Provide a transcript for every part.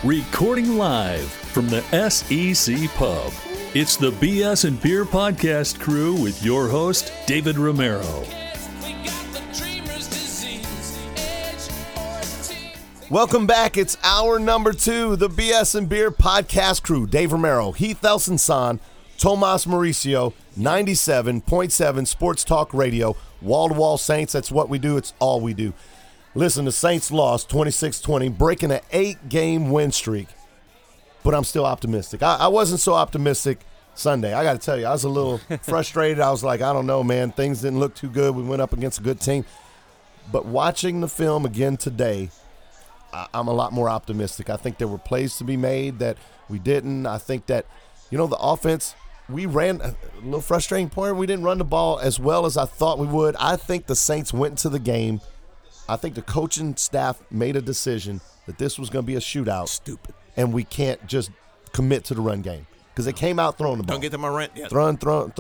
Recording live from the SEC Pub. It's the BS and Beer Podcast crew with your host, David Romero. Welcome back. It's hour number 2, the BS and Beer Podcast crew. Dave Romero, Heath Elson-San, Tomas Mauricio, 97.7 Sports Talk Radio, wall-to-wall Saints. That's what we do. It's all we do. Listen, the Saints lost 26-20, breaking an 8-game win streak. But I'm still optimistic. I wasn't so optimistic Sunday. I got to tell you, I was a little frustrated. I was like, I don't know, man. Things didn't look too good. We went up against a good team. But watching the film again today, I'm a lot more optimistic. I think there were plays to be made that we didn't. I think that, the offense, we ran a little frustrating point. We didn't run the ball as well as I thought we would. I think the Saints went into the game. I think the coaching staff made a decision that this was going to be a shootout. Stupid. And we can't just commit to the run game because they came out throwing the ball. Don't get to my rent yet. Throwing.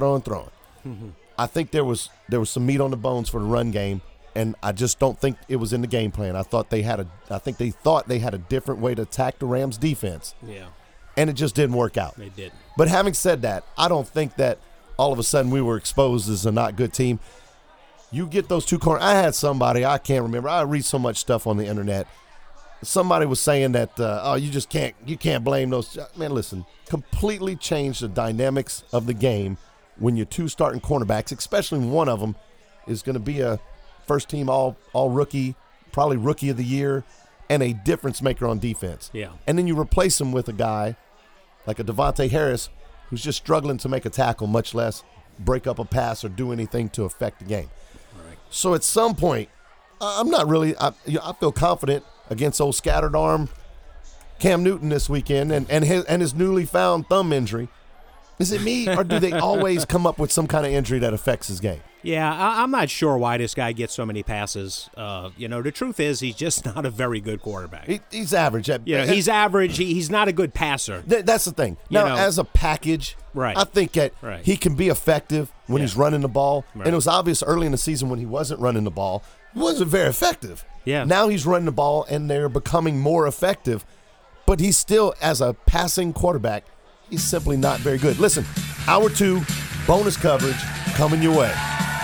I think there was some meat on the bones for the run game. And I just don't think it was in the game plan. I think they thought they had a different way to attack the Rams defense. Yeah. And it just didn't work out. They didn't. But having said that, I don't think that all of a sudden we were exposed as a not good team. You get those two corners. I had somebody, I can't remember. I read so much stuff on the internet. Somebody was saying that, you can't blame those. Man, listen, completely changed the dynamics of the game when your two starting cornerbacks, especially one of them, is going to be a first team all rookie, probably rookie of the year, and a difference maker on defense. Yeah. And then you replace him with a guy like a Devontae Harris who's just struggling to make a tackle, much less break up a pass or do anything to affect the game. Right. So at some point, I'm not really I feel confident against old scattered arm Cam Newton this weekend and his newly found thumb injury. Is it me, or do they always come up with some kind of injury that affects his game? Yeah, I'm not sure why this guy gets so many passes. The truth is he's just not a very good quarterback. He's average. He's average. He's not a good passer. That's the thing. Now, as a package, right. I think that he can be effective when he's running the ball. Right. And it was obvious early in the season when he wasn't running the ball, he wasn't very effective. Yeah. Now he's running the ball, and they're becoming more effective. But he's still, as a passing quarterback, he's simply not very good. Listen, hour 2, bonus coverage coming your way.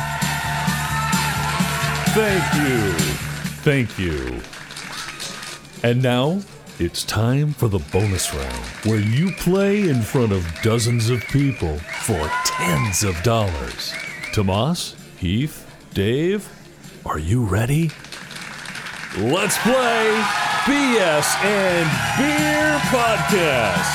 Thank you. And now, it's time for the bonus round, where you play in front of dozens of people for tens of dollars. Tomas, Heath, Dave, are you ready? Let's play BS and Beer Podcast.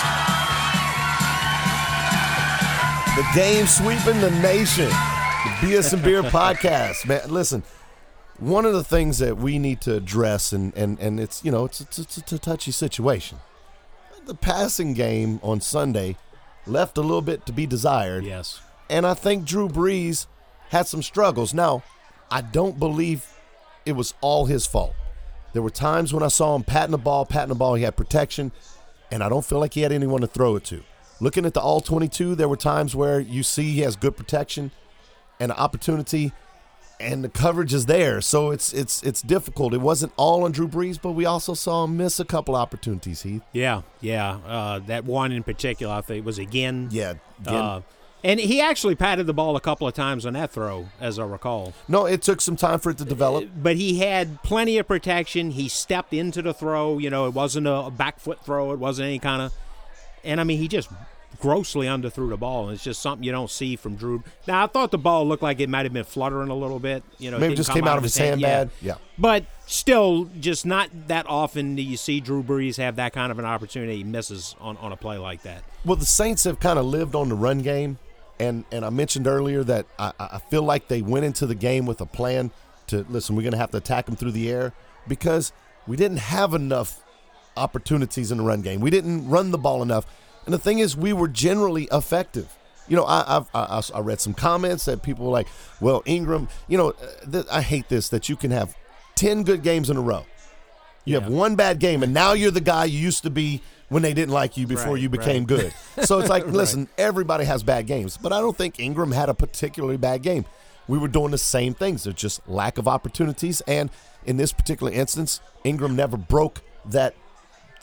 The game sweeping the nation. The BS and Beer Podcast. Man, listen, one of the things that we need to address, and it's, it's a touchy situation. The passing game on Sunday left a little bit to be desired. Yes. And I think Drew Brees had some struggles. Now, I don't believe it was all his fault. There were times when I saw him patting the ball, he had protection, and I don't feel like he had anyone to throw it to. Looking at the All-22, there were times where you see he has good protection and an opportunity, and the coverage is there. So it's difficult. It wasn't all on Drew Brees, but we also saw him miss a couple opportunities, Heath. Yeah. That one in particular, I think, was again. Yeah. Again. And he actually patted the ball a couple of times on that throw, as I recall. No, it took some time for it to develop. But he had plenty of protection. He stepped into the throw. It wasn't a back foot throw. It wasn't any kind of – and, I mean, he just grossly underthrew the ball. And it's just something you don't see from Drew. Now, I thought the ball looked like it might have been fluttering a little bit. Maybe it just came out of his hand bad. Yeah. But still, just not that often do you see Drew Brees have that kind of an opportunity. He misses on a play like that. Well, the Saints have kind of lived on the run game. And I mentioned earlier that I feel like they went into the game with a plan to, listen, we're going to have to attack them through the air because we didn't have enough opportunities in the run game. We didn't run the ball enough. And the thing is, we were generally effective. I read some comments that people were like, well, Ingram, I hate this, that you can have 10 good games in a row. You have one bad game, and now you're the guy you used to be when they didn't like you before you became good. So it's like, listen, everybody has bad games, but I don't think Ingram had a particularly bad game. We were doing the same things. There's just lack of opportunities, and in this particular instance, Ingram never broke that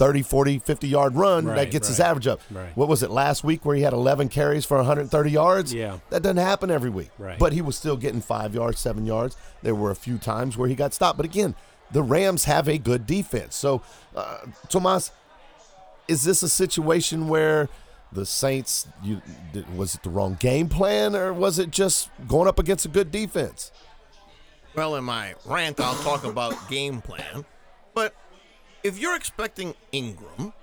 30, 40, 50-yard run that gets his average up. Right. What was it last week where he had 11 carries for 130 yards? Yeah. That doesn't happen every week. Right. But he was still getting 5 yards, 7 yards. There were a few times where he got stopped. But again, the Rams have a good defense. So, Tomas, is this a situation where the Saints, was it the wrong game plan, or was it just going up against a good defense? Well, in my rant, I'll talk about game plan. But if you're expecting Ingram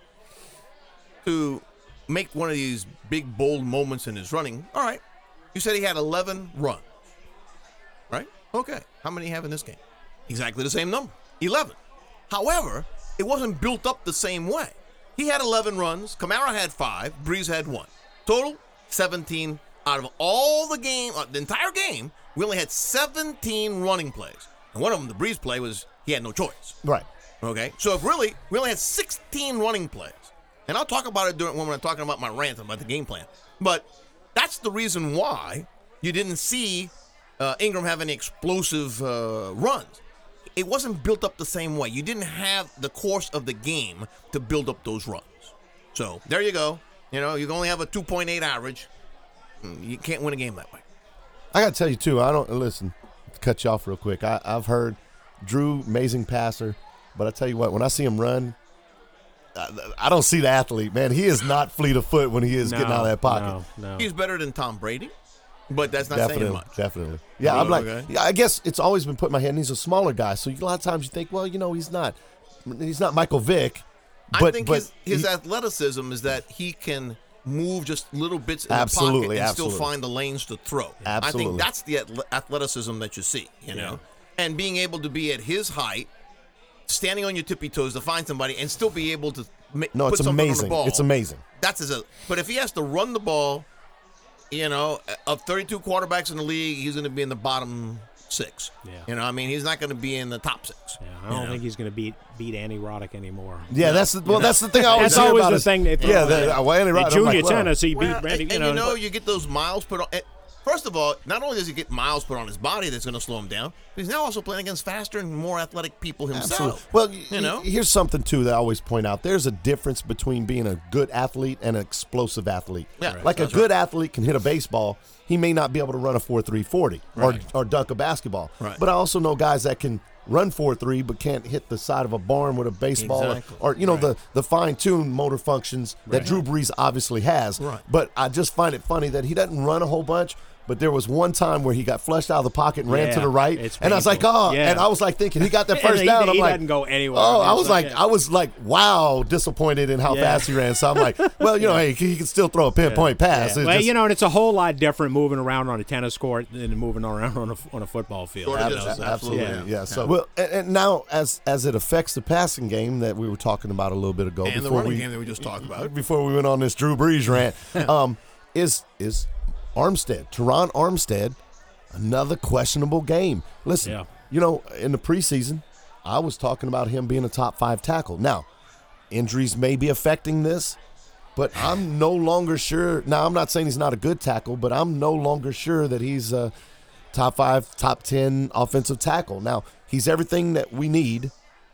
to make one of these big, bold moments in his running, all right. You said he had 11 runs, right? Okay. How many have in this game? Exactly the same number, 11. However, it wasn't built up the same way. He had 11 runs. Kamara had 5. Breeze had 1. Total, 17 out of all the game, the entire game. We only had 17 running plays. And one of them, the Breeze play, was he had no choice. Right. Okay? So if really, we only had 16 running plays. And I'll talk about it when I'm talking about my rant about the game plan. But that's the reason why you didn't see Ingram have any explosive runs. It wasn't built up the same way. You didn't have the course of the game to build up those runs. So there you go. You know, you can only have a 2.8 average. You can't win a game that way. I got to tell you, too, listen, to cut you off real quick. I've heard Drew, amazing passer, but I tell you what, when I see him run, I don't see the athlete, man. He is not fleet of foot when he is getting out of that pocket. No. He's better than Tom Brady, but that's not saying much. Definitely. Yeah, I'm like, I guess it's always been put in my head, and he's a smaller guy, so a lot of times you think, well, he's not Michael Vick. But, I think his athleticism is that he can move just little bits in the pocket and still find the lanes to throw. Absolutely. I think that's the athleticism that you see, you know, and being able to be at his height, standing on your tippy toes to find somebody and still be able to put it's something amazing. on the ball. It's amazing. But if he has to run the ball, of 32 quarterbacks in the league, he's going to be in the bottom 6. Yeah. He's not going to be in the top 6. Yeah, I don't think he's going to beat Andy Roddick anymore. Yeah, that's the thing I always That's hear always about the is, thing they throw. Andy Roddick. Junior tennis, he beat Randy. You get those miles put on. First of all, not only does he get miles put on his body that's going to slow him down, but he's now also playing against faster and more athletic people himself. Absolutely. Well, here's something, too, that I always point out. There's a difference between being a good athlete and an explosive athlete. Yeah, like a good athlete can hit a baseball. He may not be able to run a 4.3 40 or dunk a basketball. Right. But I also know guys that can run 4.3 but can't hit the side of a barn with a baseball or the fine-tuned motor functions that Drew Brees obviously has. Right. But I just find it funny that he doesn't run a whole bunch. But there was one time where he got flushed out of the pocket and ran to the right, and I was like, and I was like thinking he got that first down. I'm he like, doesn't go anywhere. Oh, I was like, wow, disappointed in how fast he ran. So I'm like, well, hey, he can still throw a pinpoint pass. Yeah. And it's a whole lot different moving around on a tennis court than moving around on a football field. Absolutely, yeah. So, and now as it affects the passing game that we were talking about a little bit ago, and the running game that we just talked about before we went on this Drew Brees rant, is Armstead, Teron Armstead, another questionable game. Listen, in the preseason, I was talking about him being a top 5 tackle. Now, injuries may be affecting this, but I'm no longer sure. Now, I'm not saying he's not a good tackle, but I'm no longer sure that he's a top 5, top 10 offensive tackle. Now, he's everything that we need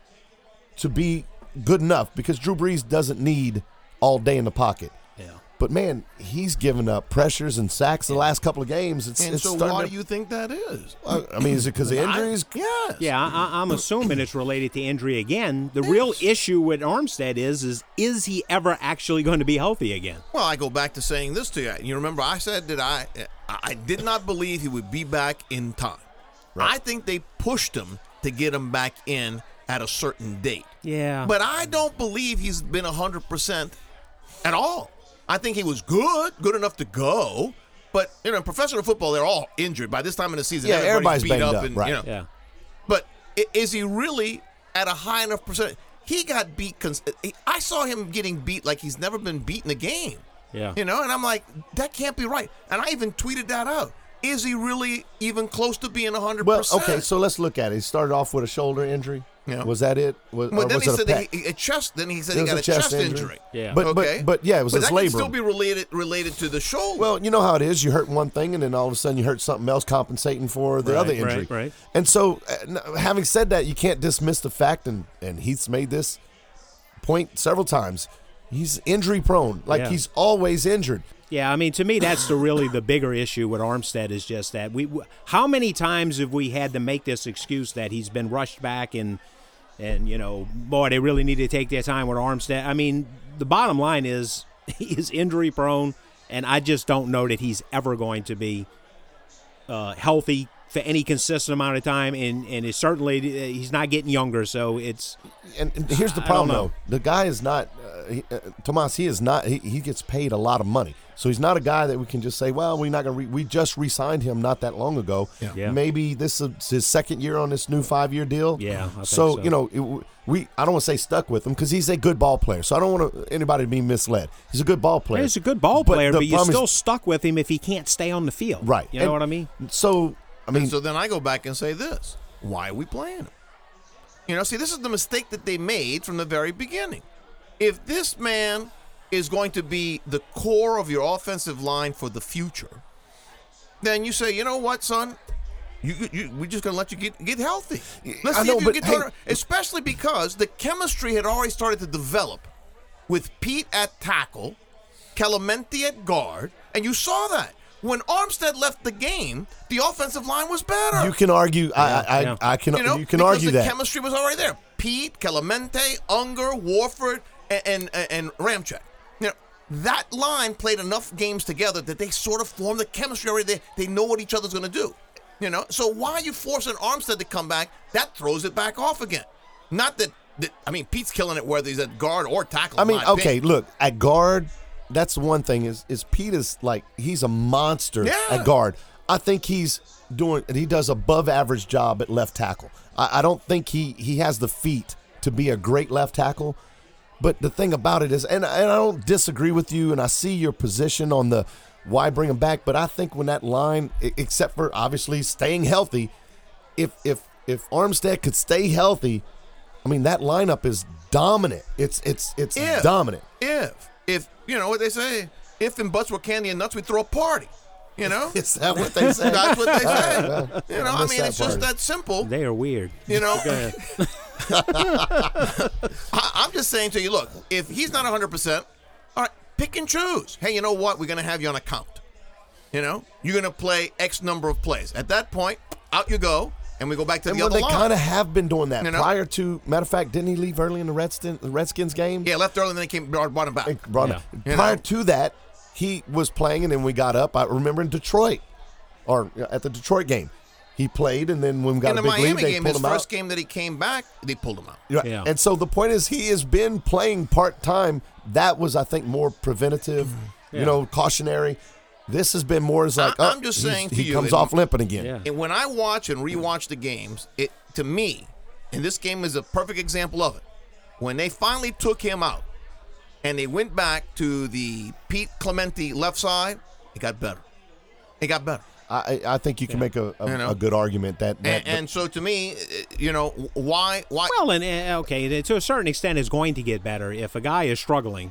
to be good enough because Drew Brees doesn't need all day in the pocket. But, man, he's given up pressures and sacks the last couple of games. So why do you think that is? Is it because of injuries? Yes. Yeah, I'm assuming it's related to injury again. The real issue with Armstead is he ever actually going to be healthy again? Well, I go back to saying this to you. You remember I said that I did not believe he would be back in time. Right. I think they pushed him to get him back in at a certain date. Yeah. But I don't believe he's been 100% at all. I think he was good enough to go. But, in professional football, they're all injured. By this time in the season, everybody's beat up. And, right. But is he really at a high enough percentage? He got beat. I saw him getting beat like he's never been beat in a game. Yeah. And I'm like, that can't be right. And I even tweeted that out. Is he really even close to being 100%? Well, okay, so let's look at it. He started off with a shoulder injury. Yeah. Was that it? Then he said a chest. Then he said he got a chest injury. Yeah. But it was his labrum. But that can still be related to the shoulder. Well, you know how it is. You hurt one thing, and then all of a sudden you hurt something else, compensating for the other injury. point several times. He's injury prone. Like Yeah. he's always injured. Yeah, I mean, to me, that's really the bigger issue with Armstead is just that how many times have we had to make this excuse that he's been rushed back and boy, they really need to take their time with Armstead. I mean, the bottom line is he is injury prone, and I just don't know that he's ever going to be healthy for any consistent amount of time, and it's certainly he's not getting younger, so it's. And here's the I problem, don't know. though. The guy is not, Tomas, he is not, he gets paid a lot of money. So he's not a guy that we can just say, well, we're not going to, we just re-signed him not that long ago. Yeah. Maybe this is his second year on this new 5-year deal. Yeah, I think So, so. you know, I don't want to say stuck with him because he's a good ball player. So I don't want anybody to be misled. He's a good ball player. He's a good ball player, the but you're problem still is- stuck with him if he can't stay on the field. Right. You know And what I mean? So, I mean, So then I go back and say this. Why are we playing him? You know, see, this is the mistake that they made from the very beginning. If this man is going to be the core of your offensive line for the future, then you say, you know what, son? We're just going to let you get healthy. Let's I see know, if you but get hey- especially because the chemistry had already started to develop with Pete at tackle, Clemente at guard, and you saw that. When Armstead left the game, the offensive line was better. you can argue, Yeah. I can, You know, you can because argue the that. chemistry was already there. Pete, Clemente, Unger, Warford, and Ramczyk. You know, that line played enough games together that they sort of formed the chemistry already. They know what each other's going to do. You know, so why are you forcing Armstead to come back? That throws it back off again. Not that I mean, Pete's killing it whether he's at guard or tackle. I in mean, my okay, opinion. look, at guard, that's one thing is Pete is like, he's a monster Yeah. at guard. I think he does above average job at left tackle. I don't think he has the feet to be a great left tackle. But the thing about it is, and I don't disagree with you, and I see your position on the why bring him back, but I think when that line, except for obviously staying healthy, if Armstead could stay healthy, I mean, that lineup is dominant. It's dominant. If you know what they say, if and buts were candy and nuts, we'd throw a party. You know, Is that what they say? that's what they say. Well, You know, I missed mean, that it's just part. that simple. They are weird. You know, Go ahead. I'm just saying to you, look, if he's not 100%, all right, pick and choose. Hey, you know what? We're going to have you on a count. You know, you're going to play X number of plays. At that point, out you go, and we go back to And the well, other they line. kind of have been doing that You know? prior to. Matter of fact, didn't he leave early in the Redskins game? Yeah, left early, and then he brought him back. They brought him. You Prior know? to that, he was playing, and then we got up. I remember in Detroit, or at the Detroit game, he played, and then when we got In a the big Miami lead, they game, pulled his him first out. game that he came back, they pulled him out. Yeah. And so the point is, he has been playing part time. That was, I think, more preventative, cautionary. This has been more as like, I'm just saying to he you, comes it- off limping again. Yeah. And when I watch and rewatch the games, it to me, and this game is a perfect example of it. When they finally took him out and they went back to the Pete Clemente left side, it got better. It got better. I think you can make a know? good argument that And so to me, you know, why? Well, and okay, to a certain extent, it's going to get better if a guy is struggling.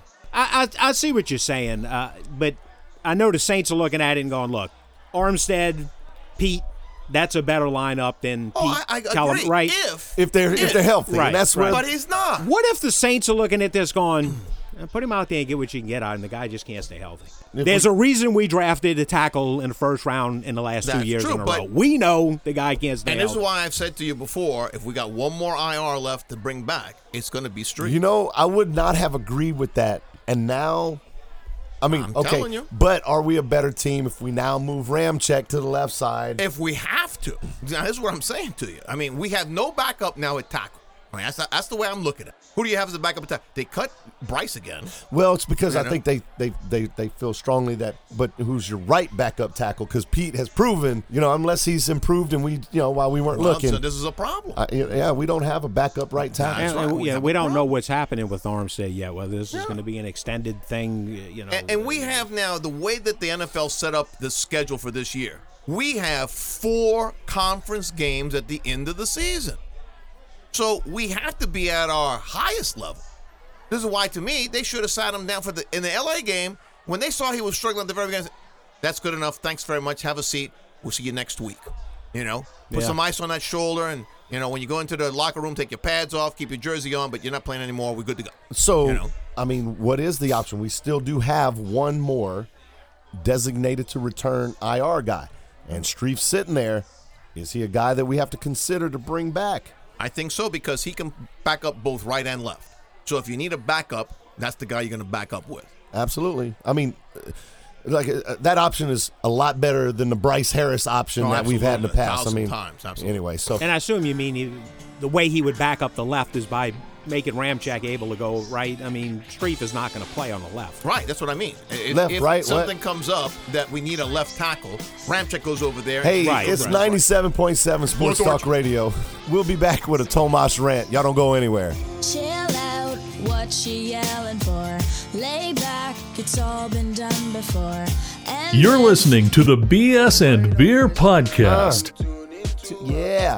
I see what you're saying, but I know the Saints are looking at it and going, "Look, Armstead, Pete, that's a better lineup than Pete, I Callum, agree. right?" if they're healthy, Right, and that's right. where But he's not. What if the Saints are looking at this going, put him out there and get what you can get out, and the guy just can't stay healthy? There's a reason we drafted a tackle in the first round in the last 2 That's years true, in a but- row. We know the guy can't stay And this is healthy. why I've said to you before, if we got one more IR left to bring back, it's going to be Street. You know, I would not have agreed with that. And now, I mean, I'm okay, telling you. but are we a better team if we now move Ramczyk to the left side? If we have to. Now, this is what I'm saying to you. I mean, we have no backup now at tackle. I mean, that's the way I'm looking at it. Who do you have as a backup at tackle? They cut Bryce again. Well, it's because You I know? think they feel strongly that, but who's your right backup tackle? Because Pete has proven, unless he's improved and we, while we weren't Well, looking, so this is a problem. we don't have a backup right tackle. That's right. We have we a don't know problem. what's happening with Armstead yet, whether this is going to be an extended thing, And we have now, the way that the NFL set up the schedule for this year, we have 4 conference games at the end of the season. So we have to be at our highest level. This is why, to me, they should have sat him down in the LA game when they saw he was struggling at the very beginning. That's good enough. Thanks very much. Have a seat. We'll see you next week. Put Yeah. some ice on that shoulder, and You know, when you go into the locker room, take your pads off, keep your jersey on, but you're not playing anymore. We're good to go. So, You know? I mean, what is the option? We still do have one more designated to return IR guy. And Streif's sitting there. Is he a guy that we have to consider to bring back? I think so because he can back up both right and left. So if you need a backup, that's the guy you're going to back up with. Absolutely. I mean, that option is a lot better than the Bryce Harris option that we've had in the past. I mean, times. Anyway, so And I assume you mean the way he would back up the left is by making Ramczyk able to go right. I mean, Streif is not going to play on the left. Right, that's what I mean. If something comes up that we need a left tackle, Ramczyk goes over there. Hey, Right, it's right. 97.7 Sports Talk Radio. We'll be back with a Tomas rant. Y'all don't go anywhere. Chill out, what she yelling for? Lay back, it's all been done before. And You're then- listening to the BS and Beer Podcast. Yeah.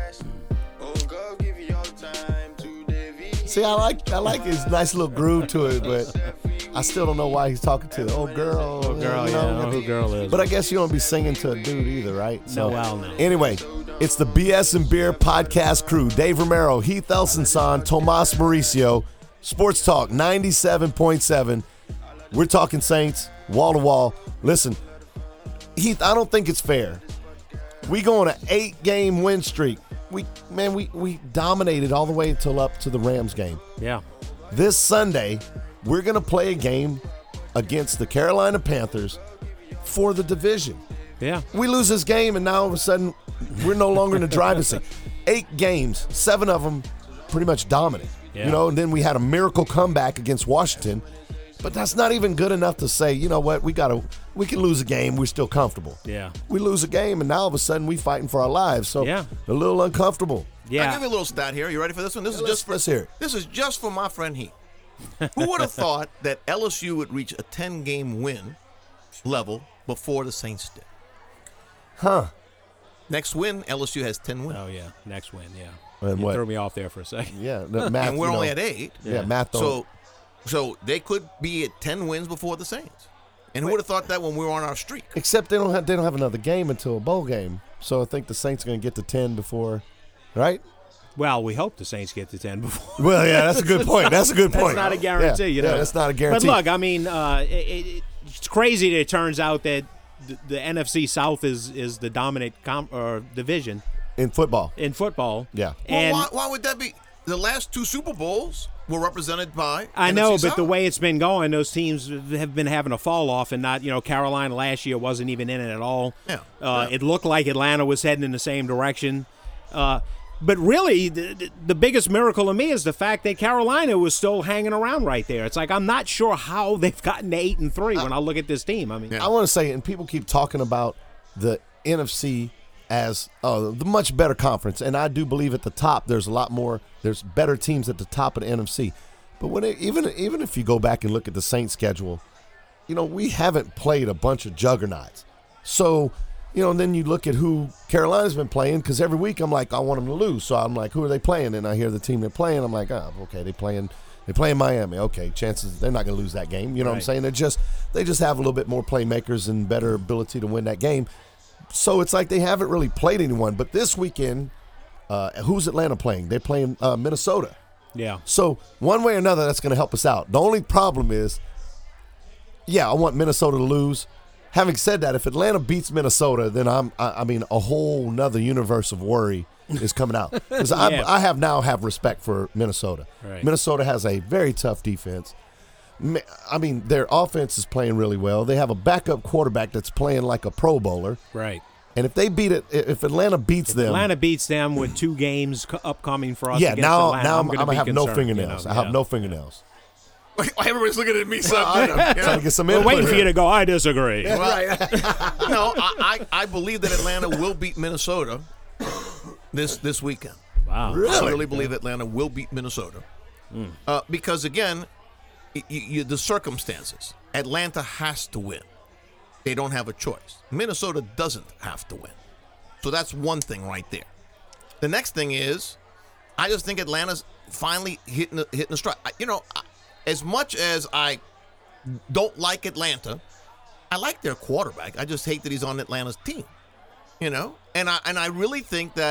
See, I like his nice little groove to it, but I still don't know why he's talking to the old girl. Oh, girl, you yeah, I know? don't know who girl is. But I guess you don't be singing to a dude either, right? No, well, no. Anyway, it's the BS and Beer podcast crew. Dave Romero, Heath Elsenson, Tomas Mauricio, Sports Talk 97.7. We're talking Saints, wall to wall. Listen, Heath, I don't think it's fair. We go on an 8-game win streak. We dominated all the way until up to the Rams game. Yeah. This Sunday, we're going to play a game against the Carolina Panthers for the division. Yeah. We lose this game, and now all of a sudden, we're no longer in the driving seat. 8 games, 7 of them pretty much dominant. Yeah. You know, and then we had a miracle comeback against Washington. But that's not even good enough to say, you know what, we can lose a game, we're still comfortable. Yeah. We lose a game, and now all of a sudden we fighting for our lives. So Yeah. a little uncomfortable. I'll Yeah. give you a little stat here. You ready for this one? Let's hear it. This is just for my friend Heath. Who would have thought that LSU would reach a 10-game win level before the Saints did? Huh. Next win, LSU has 10 wins. Oh, yeah. Next win, yeah. And You what? threw me off there for a second. Yeah, the math. and we're you know, only at 8. Yeah, math. don't- So they could be at 10 wins before the Saints. And who would have thought that when we were on our streak? Except they don't have another game until a bowl game. So I think the Saints are going to get to 10 before, right? Well, we hope the Saints get to 10 before. Well, yeah, that's a good point. That's a good point. That's not a guarantee, Yeah, you know. Yeah, that's not a guarantee. But look, I mean, it's crazy that it turns out that the NFC South is the dominant division in football. in football. Yeah. And Well, why would that be? The last 2 Super Bowls were represented by I NFC know, but South. the way it's been going, those teams have been having a fall off, and not, Carolina last year wasn't even in it at all. Yeah. It looked like Atlanta was heading in the same direction. But really, the biggest miracle to me is the fact that Carolina was still hanging around right there. It's like I'm not sure how they've gotten to 8-3 when I look at this team. I mean, Yeah. I want to say, and people keep talking about the NFC as the much better conference, and I do believe at the top there's better teams at the top of the NFC. But even if you go back and look at the Saints schedule, we haven't played a bunch of juggernauts. So, and then you look at who Carolina's been playing, because every week I'm like, I want them to lose. So I'm like, who are they playing? And I hear the team they're playing. I'm like, oh, okay, they're playing Miami. Okay, chances they're not going to lose that game. You know what I'm saying? They just have a little bit more playmakers and better ability to win that game. So it's like they haven't really played anyone. But this weekend, who's Atlanta playing? They're playing Minnesota. yeah. So one way or another, that's going to help us out. The only problem is, I want Minnesota to lose. Having said that, if Atlanta beats Minnesota, then I mean, a whole nother universe of worry is coming out. Because Yeah. I have respect for Minnesota. Right. Minnesota has a very tough defense. I mean, their offense is playing really well. They have a backup quarterback that's playing like a Pro Bowler. Right. And if Atlanta beats them, Atlanta beats them with 2 games upcoming for us. yeah, against now Atlanta, I'm gonna gonna be have no concerned, fingernails. I yeah. have no fingernails. Everybody's looking at me, I'm son. trying to get some We're input waiting for here. you to go. I disagree. No, I believe that Atlanta will beat Minnesota this weekend. Wow. I really believe Atlanta will beat Minnesota. Because, again, the circumstances. Atlanta has to win. They don't have a choice. Minnesota doesn't have to win. So that's one thing right there. The next thing is, I just think Atlanta's finally hitting the stride. As much as I don't like Atlanta, I like their quarterback. I just hate that he's on Atlanta's team. And I really think that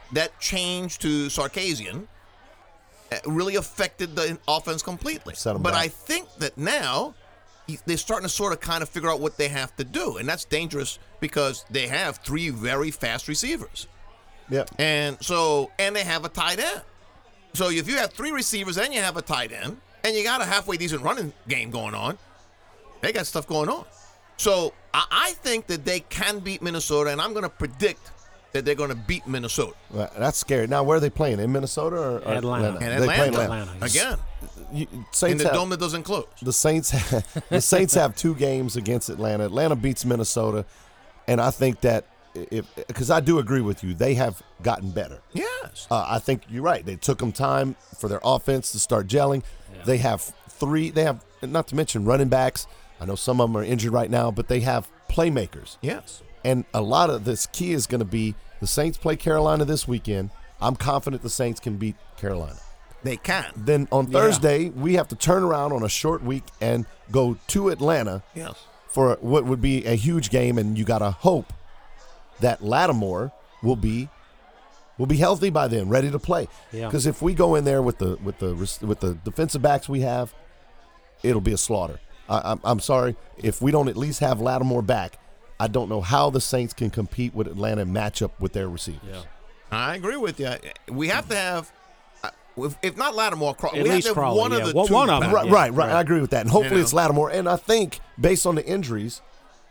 that change to Sarkisian really affected the offense completely. Set 'em But back. I think that now they're starting to sort of kind of figure out what they have to do, and that's dangerous because they have 3 very fast receivers. Yep. And they have a tight end. So if you have 3 receivers and you have a tight end, and you got a halfway decent running game going on, they got stuff going on. So I think that they can beat Minnesota, and I'm going to predict that they're going to beat Minnesota. Well, that's scary. Now, where are they playing? In Minnesota or Atlanta. And They play in Atlanta. Again, in Saints the have, dome that doesn't close. the Saints have 2 games against Atlanta. Atlanta beats Minnesota, and I think that because I do agree with you, they have gotten better. Yes. I think you're right. They took them time for their offense to start gelling. Yeah. They have 3. They have, not to mention running backs. I know some of them are injured right now, but they have playmakers. Yes. And a lot of this key is going to be the Saints play Carolina this weekend. I'm confident the Saints can beat Carolina. They can. Then on Thursday, we have to turn around on a short week and go to Atlanta for what would be a huge game, and you got to hope that Lattimore will be healthy by then, ready to play. Because if we go in there with the defensive backs we have, it'll be a slaughter. I'm sorry, if we don't at least have Lattimore back, I don't know how the Saints can compete with Atlanta and match up with their receivers. Yeah. I agree with you. We have to have, if not Lattimore, At we have least to have Crawley, one of the 2. one of them. Right. I agree with that. And hopefully You know? it's Lattimore. And I think, based on the injuries,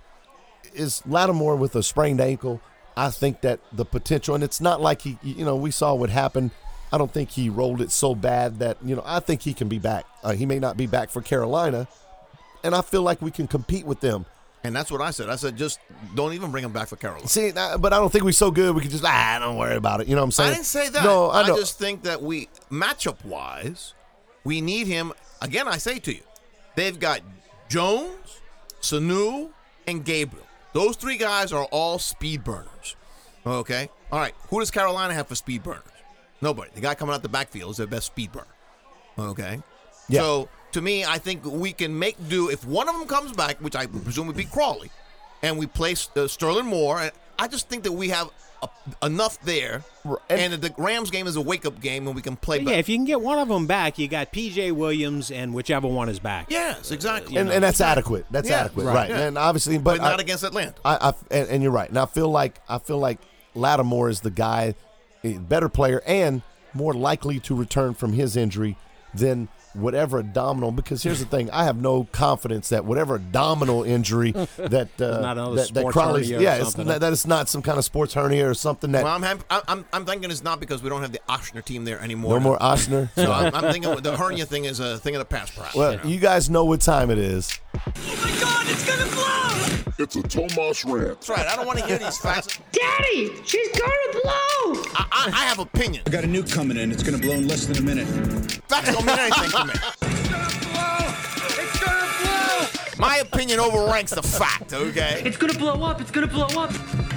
is Lattimore with a sprained ankle. I think that the potential, and it's not like we saw what happened. I don't think he rolled it so bad that, I think he can be back. He may not be back for Carolina, and I feel like we can compete with them. And that's what I said. I said, just don't even bring him back for Carolina. See, but I don't think we're so good we could just, don't worry about it. You know what I'm saying? I didn't say that. No, I know. I just think that matchup-wise, we need him. Again, I say to you, they've got Jones, Sanu, and Gabriel. Those 3 guys are all speed burners. Okay? All right. Who does Carolina have for speed burners? Nobody. The guy coming out the backfield is their best speed burner. Okay? Yeah. So, to me, I think we can make do. If one of them comes back, which I presume would be Crawley, and we place Sterling Moore, I just think that we have enough there. And the Rams game is a wake-up game, and we can play back. Yeah, if you can get one of them back, you got P.J. Williams and whichever one is back. Yes, exactly. And that's adequate. That's adequate, right? Yeah. And obviously, but not against Atlanta. And you're right. And I feel like Lattimore is the guy, a better player, and more likely to return from his injury than whatever abdominal. Because here's the thing: I have no confidence that whatever abdominal injury that Crawley's, that it's not some kind of sports hernia or something that. Well, I'm thinking it's not because we don't have the Ochsner team there anymore. No more Ochsner. So I'm thinking the hernia thing is a thing of the past, perhaps. Well, you guys know what time it is. Oh my God, it's gonna blow! It's a Tomas rant. That's right. I don't want to hear these facts. Daddy, she's gonna blow! I have opinions. I got a nuke coming in. It's gonna blow in less than a minute. Facts don't mean anything to me. It's gonna blow! It's gonna blow! My opinion overranks the fact, okay? It's gonna blow up! It's gonna blow up!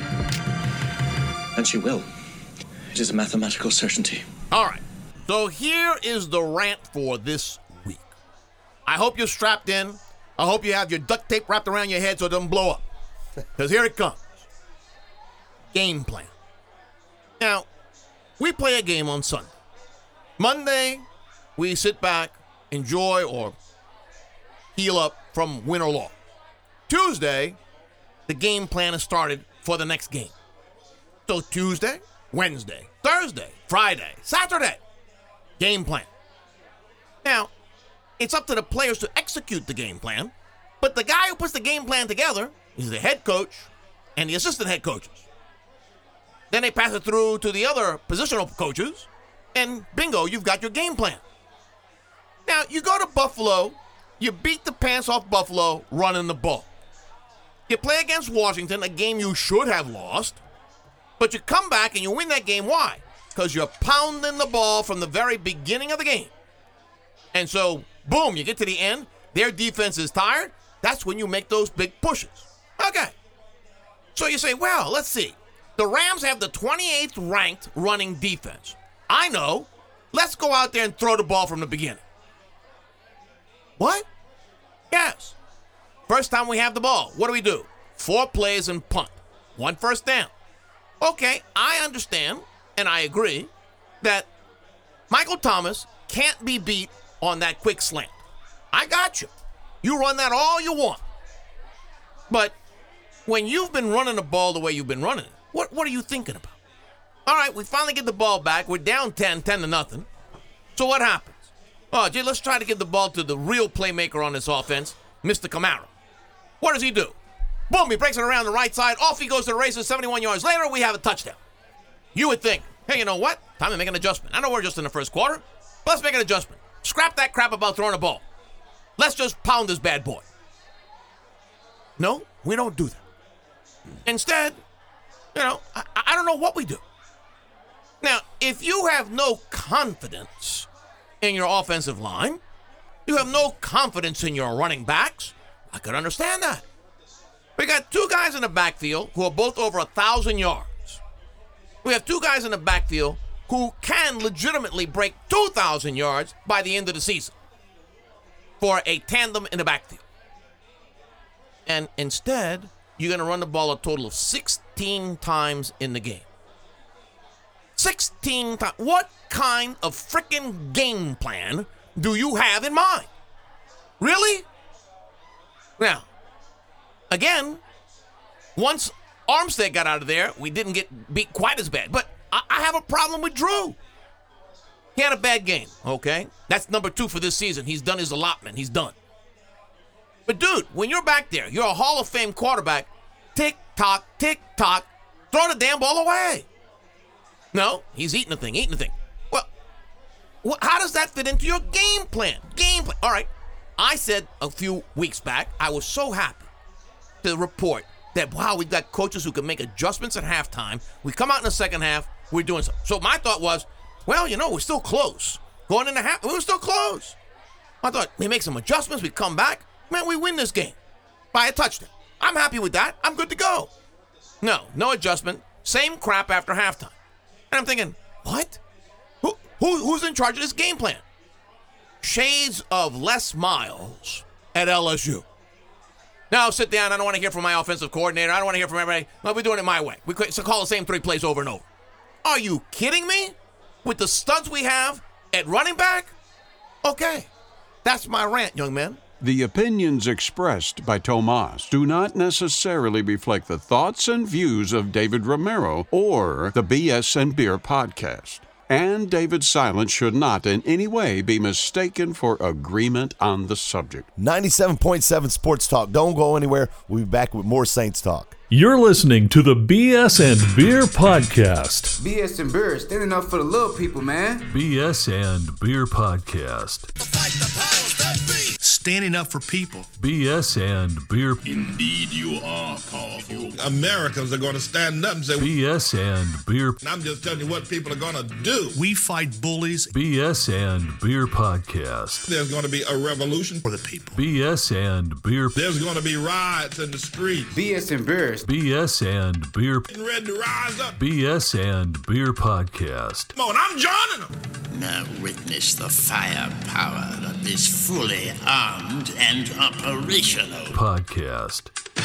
And she will. It is a mathematical certainty. All right. So here is the rant for this week. I hope you're strapped in. I hope you have your duct tape wrapped around your head so it doesn't blow up. Because here it comes. Game plan. Now, we play a game on Sunday. Monday, we sit back, enjoy, or heal up from win or loss. Tuesday, the game plan is started for the next game. So Tuesday, Wednesday, Thursday, Friday, Saturday, game plan. Now, it's up to the players to execute the game plan, but the guy who puts the game plan together is the head coach and the assistant head coaches. Then they pass it through to the other positional coaches, and bingo, you've got your game plan. Now, you go to Buffalo, you beat the pants off Buffalo running the ball. You play against Washington, a game you should have lost, but you come back and you win that game. Why? Because you're pounding the ball from the very beginning of the game. And so, boom, you get to the end, their defense is tired. That's when you make those big pushes. Okay. So you say, well, let's see. The Rams have the 28th ranked running defense. I know. Let's go out there and throw the ball from the beginning. What? Yes. First time we have the ball, what do we do? 4 plays and punt. 1 first down. Okay, I understand. and I agree, that Michael Thomas can't be beat on that quick slant. I got you. You run that all you want. But when you've been running the ball the way you've been running it, what are you thinking about? All right, we finally get the ball back. We're down 10-0. So what happens? Oh, gee, let's try to get the ball to the real playmaker on this offense, Mr. Kamara. What does he do? Boom, he breaks it around the right side. Off he goes to the races. 71 yards later, we have a touchdown. You would think, hey, you know what? Time to make an adjustment. I know we're just in the first quarter, but let's make an adjustment. Scrap that crap about throwing a ball. Let's just pound this bad boy. No, we don't do that. Instead, I don't know what we do. Now, if you have no confidence in your offensive line, you have no confidence in your running backs, I could understand that. We got two guys in the backfield who are both over 1,000 yards. We have two guys in the backfield who can legitimately break 2,000 yards by the end of the season for a tandem in the backfield. And instead, you're going to run the ball a total of 16 times in the game. 16 times. What kind of freaking game plan do you have in mind? Really? Now, again, once Armstead got out of there, we didn't get beat quite as bad. But I have a problem with Drew. He had a bad game, okay? That's number 2 for this season. He's done his allotment. He's done. But, dude, when you're back there, you're a Hall of Fame quarterback. Tick-tock, tick-tock. Throw the damn ball away. No, he's eating the thing. Well, how does that fit into your game plan? All right. I said a few weeks back, I was so happy to report that, wow, we've got coaches who can make adjustments at halftime. We come out in the second half, we're doing something. So my thought was, well, we're still close. Going into half, we were still close. I thought, we make some adjustments, we come back, man, we win this game by a touchdown. I'm happy with that. I'm good to go. No adjustment. Same crap after halftime. And I'm thinking, what? Who's in charge of this game plan? Shades of Les Miles at LSU. Now sit down. I don't want to hear from my offensive coordinator. I don't want to hear from everybody. No, we're doing it my way. We call the same 3 plays over and over. Are you kidding me? With the studs we have at running back? Okay. That's my rant, young man. The opinions expressed by Tomas do not necessarily reflect the thoughts and views of David Romero or the BS and Beer podcast. And David's silence should not in any way be mistaken for agreement on the subject. 97.7 Sports Talk. Don't go anywhere. We'll be back with more Saints talk. You're listening to the BS and Beer podcast. BS and Beer, standing up for the little people, man. BS and Beer podcast. Fight the powers that be. Standing up for people. BS and Beer. Indeed, you are powerful. Americans are going to stand up and say, BS and Beer. And I'm just telling you what people are going to do. We fight bullies. BS and Beer podcast. There's going to be a revolution for the people. BS and Beer. There's going to be riots in the streets. BS and Beer. BS and Beer. Getting ready to rise up. BS and Beer podcast. Come on, I'm joining them. Now witness the firepower of this fully armed and operational podcast.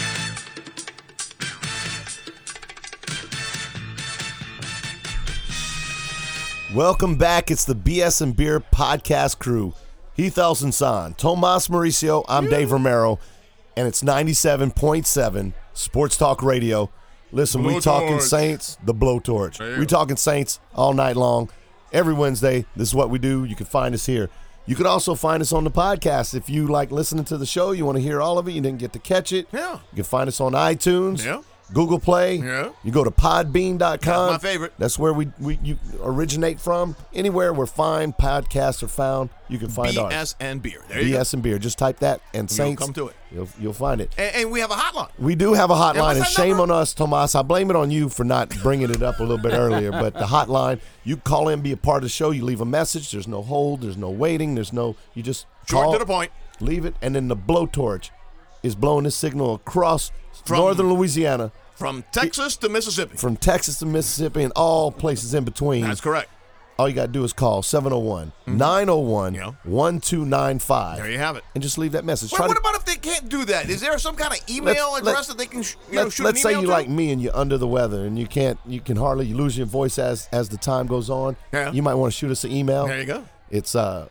Welcome back. It's the BS and Beer podcast crew. Heath Elson-Son, Tomas Mauricio, I'm Dave Romero, and it's 97.7 Sports Talk Radio. Listen, we talking Saints, the blowtorch. We talking Saints all night long. Every Wednesday, this is what we do. You can find us here. You can also find us on the podcast. If you like listening to the show, you want to hear all of it, you didn't get to catch it. Yeah. You can find us on iTunes, Yeah. Google Play. Yeah. You go to podbean.com. That's my favorite. That's where you originate from. Anywhere we're fine podcasts are found, you can find ours. BS and Beer. There you go. BS and Beer. Just type that and Saints. come to it. You'll find it. And we have a hotline. We do have a hotline, Yeah, what's and that shame number? on us, Tomas. I blame it on you for not bringing it up a little bit earlier. But the hotline, you call in, be a part of the show. You leave a message. There's no hold. There's no waiting. You just Short call, to the point. leave it, and then the blowtorch is blowing this signal across From- northern Louisiana, From Texas to Mississippi. from Texas to Mississippi, and all places in between. That's correct. all you got to do is call 701-901-1295. There you have it. And just leave that message. Well, what about if they can't do that? Is there some kind of email address that they can shoot an email Let's say you to? like me and you're under the weather and you can hardly, you lose your voice as the time goes on. Yeah. You might want to shoot us an email. There you go. It's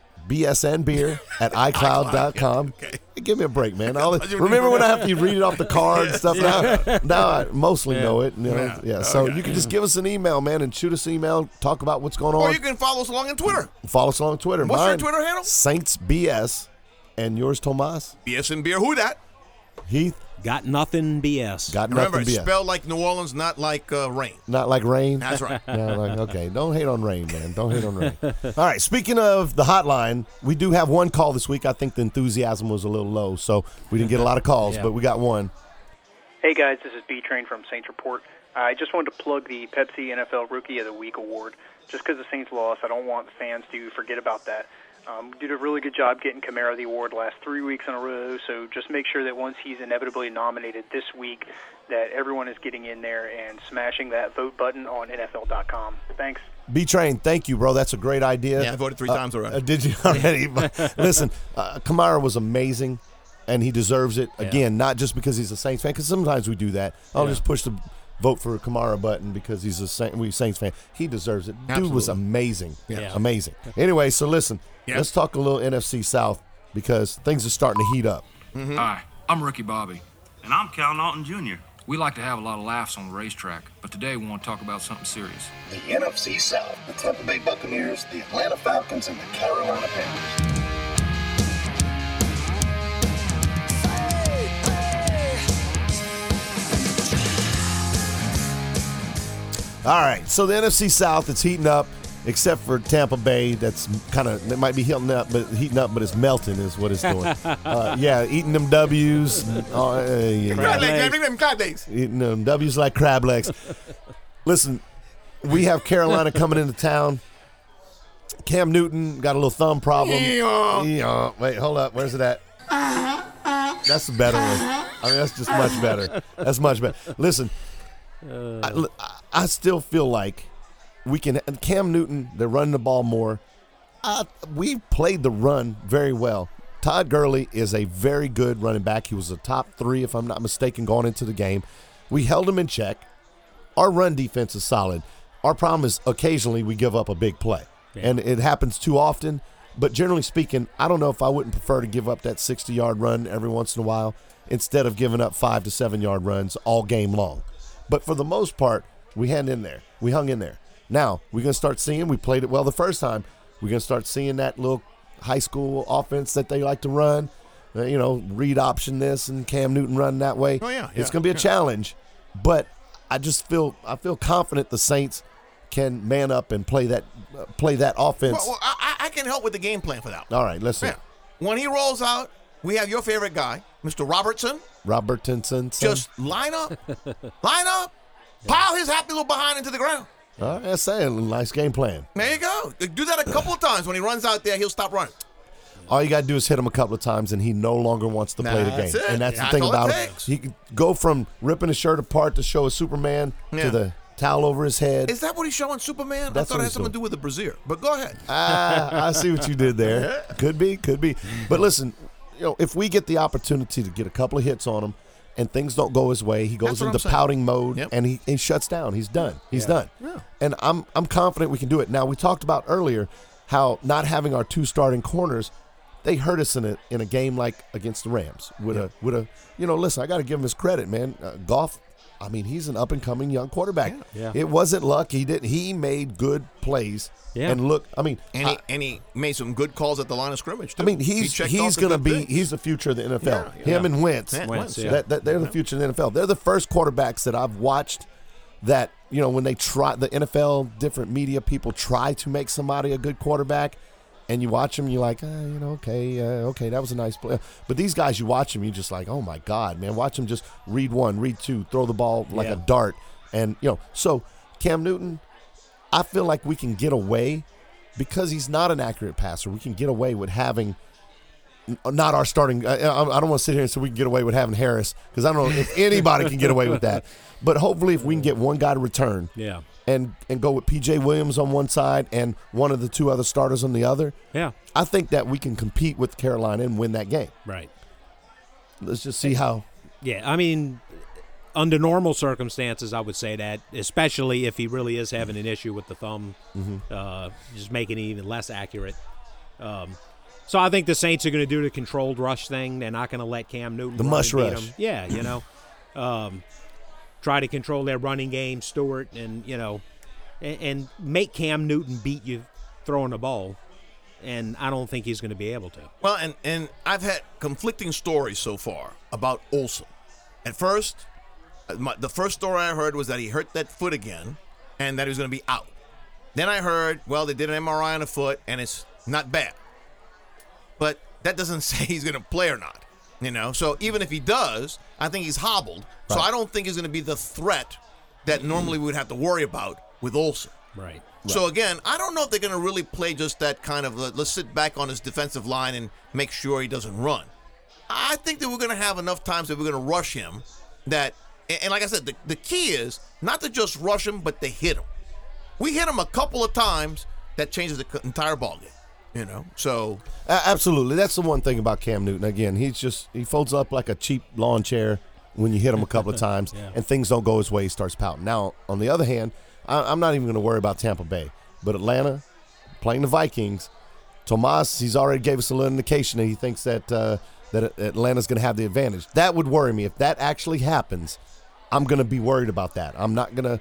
bsnbeer@icloud.com. Okay. Hey, give me a break, man. Remember when I have to read it off the card and stuff? Now I mostly know it. You know? Yeah. So you can just give us an email, man, and shoot us an email. Talk about what's going on. Or you can follow us along on Twitter. Follow us along on Twitter. What's your Twitter handle? Saints BS. And yours, Tomas? BS and Beer. Who that? Heath? Got nothing BS. Got Remember, nothing it's BS. spelled like New Orleans, not like rain. Not like rain? That's right. Yeah, okay. Don't hate on rain, man. Don't hate on rain. All right. Speaking of the hotline, we do have one call this week. I think the enthusiasm was a little low, so we didn't get a lot of calls, but we got one. Hey, guys. This is B-Train from Saints Report. I just wanted to plug the Pepsi NFL Rookie of the Week award. Just because the Saints lost, I don't want the fans to forget about that. Did a really good job getting Kamara the award last 3 weeks in a row, so just make sure that once he's inevitably nominated this week, that everyone is getting in there and smashing that vote button on NFL.com. Thanks. B-Train, thank you, bro. That's a great idea. Yeah, I voted 3 times already. Did you already? Listen, Kamara was amazing, and he deserves it. Again, not just because he's a Saints fan, because sometimes we do that. I'll just push the vote for Kamara button because he's a Saints fan. He deserves it. Absolutely. Dude was amazing. Yeah. Amazing. Anyway, so listen, let's talk a little NFC South because things are starting to heat up. Hi, I'm Rookie Bobby. And I'm Cal Naughton Jr. We like to have a lot of laughs on the racetrack, but today we want to talk about something serious. The NFC South, the Tampa Bay Buccaneers, the Atlanta Falcons, and the Carolina Panthers. All right, so the NFC South, it's heating up, except for Tampa Bay. That's kind of, it might be heating up, but it's melting is what it's doing. Eating them W's. Eating them W's like crab legs. Listen, we have Carolina coming into town. Cam Newton got a little thumb problem. Wait, hold up. Where's it at? That's a better one. I mean, that's just much better. That's much better. Listen, I still feel like we can. Cam Newton, they're running the ball more. We played the run very well. Todd Gurley is a very good running back. He was a top 3, if I'm not mistaken, going into the game. We held him in check. Our run defense is solid. Our problem is occasionally we give up a big play, and it happens too often. But generally speaking, I don't know if I wouldn't prefer to give up that 60-yard run every once in a while instead of giving up 5 to 7-yard runs all game long. But for the most part, we hung in there. Now, we're going to start seeing, we played it well the first time, we're going to start seeing that little high school offense that they like to run, read option this and Cam Newton running that way. It's going to be a challenge, but I feel confident the Saints can man up and play that offense. Well, I can help with the game plan for that. All right, let's see. When he rolls out, we have your favorite guy, Mr. Robertson. Just line up, pile his happy little behind into the ground. All right, that's a nice game plan. There you go. Do that a couple of times. When he runs out there, he'll stop running. All you got to do is hit him a couple of times, and he no longer wants to play the game. And that's the thing about him. He can go from ripping his shirt apart to show a Superman to the towel over his head. Is that what he's showing, Superman? That's I thought it had something to do with the brassiere. But go ahead. I see what you did there. Could be. But listen, if we get the opportunity to get a couple of hits on him and things don't go his way, he goes into pouting mode and he shuts down. He's done. He's done. Yeah. And I'm confident we can do it. Now, we talked about earlier how not having our 2 starting corners, they hurt us in a game like against the Rams with a listen, I got to give him his credit, man. Goff, I mean, he's an up-and-coming young quarterback. Yeah. It wasn't luck. He made good plays. Yeah. And look, I mean, and he made some good calls at the line of scrimmage, too. I mean, he's going to be he's the future of the NFL. Him and Wentz. They're the future of the NFL. They're the first quarterbacks that I've watched that, when they try, the NFL, different media people try to make somebody a good quarterback, and you watch them, you're like, okay, that was a nice play. But these guys, you watch them, you're just like, oh my God, man, watch them just read 1, read 2, throw the ball like a dart. And, so Cam Newton, I feel like we can get away because he's not an accurate passer. We can get away with having not our starting. I don't want to sit here and say we can get away with having Harris because I don't know if anybody can get away with that. But hopefully, if we can get one guy to return, and go with P.J. Williams on one side and one of the two other starters on the other, I think that we can compete with Carolina and win that game. Right. Let's just see how. Yeah, I mean, under normal circumstances, I would say that, especially if he really is having an issue with the thumb, just making it even less accurate. So I think the Saints are going to do the controlled rush thing. They're not going to let Cam Newton the run mush and beat rush. him. Yeah, you know, try to control their running game, Stewart, and you know, and make Cam Newton beat you throwing the ball. And I don't think he's going to be able to. Well, and I've had conflicting stories so far about Olsen. At first, the first story I heard was that he hurt that foot again and that he was going to be out. Then I heard, well, they did an MRI on the foot and it's not bad. But that doesn't say he's going to play or not, you know. So even if he does, I think he's hobbled. Right. So I don't think he's going to be the threat that normally we would have to worry about with Olsen. Right. So, again, I don't know if they're going to really play just that kind of, let's sit back on his defensive line and make sure he doesn't run. I think that we're going to have enough times that we're going to rush him that, and like I said, the key is not to just rush him, but to hit him. We hit him a couple of times, that changes the entire ballgame, you know? So. Absolutely. That's the one thing about Cam Newton. Again, he folds up like a cheap lawn chair when you hit him a couple of times, and things don't go his way, he starts pouting. Now, on the other hand, I'm not even going to worry about Tampa Bay. But Atlanta, playing the Vikings, Tomas, he's already gave us a little indication that he thinks that Atlanta's going to have the advantage. That would worry me. If that actually happens, I'm going to be worried about that. I'm not going to,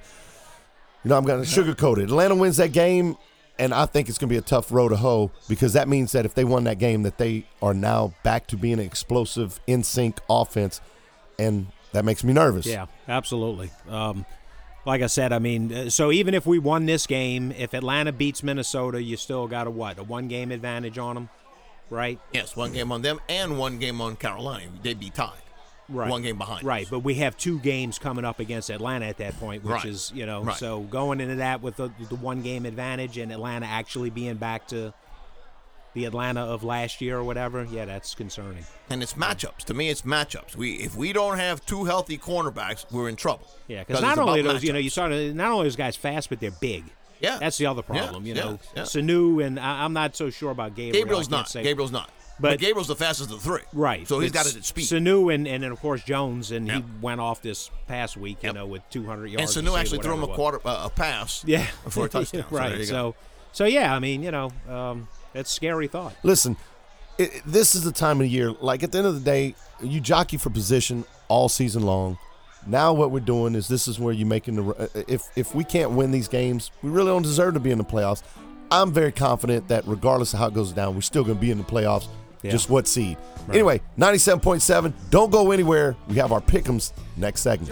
I'm going to sugarcoat it. Atlanta wins that game, and I think it's going to be a tough row to hoe because that means that if they won that game, that they are now back to being an explosive, in-sync offense, and that makes me nervous. Yeah, absolutely. Like I said, I mean, so even if we won this game, if Atlanta beats Minnesota, you still got a one-game advantage on them, right? Yes, one game on them and one game on Carolina. They'd be tied. Right. One game behind. Right, but we have 2 games coming up against Atlanta at that point, which is, so going into that with the one-game advantage and Atlanta actually being back to the Atlanta of last year or whatever, that's concerning. And it's matchups. To me, it's matchups. If we don't have 2 healthy cornerbacks, we're in trouble. Yeah, because not only those, you saw not only those guys fast, but they're big. Yeah, that's the other problem. Sanu and I'm not so sure about Gabriel. Gabriel's not. But Gabriel's the fastest of the 3. Right. So he's got it at speed. Sanu and then of course Jones, and he went off this past week, with 200 yards. And Sanu actually threw him a pass. Yeah. For a touchdown. Right. So I mean, that's a scary thought. Listen, this is the time of year. Like, at the end of the day, you jockey for position all season long. Now what we're doing is this is where you're making the – if we can't win these games, we really don't deserve to be in the playoffs. I'm very confident that regardless of how it goes down, we're still going to be in the playoffs. Yeah. Just what seed. Right. Anyway, 97.7. Don't go anywhere. We have our pick'ems next segment.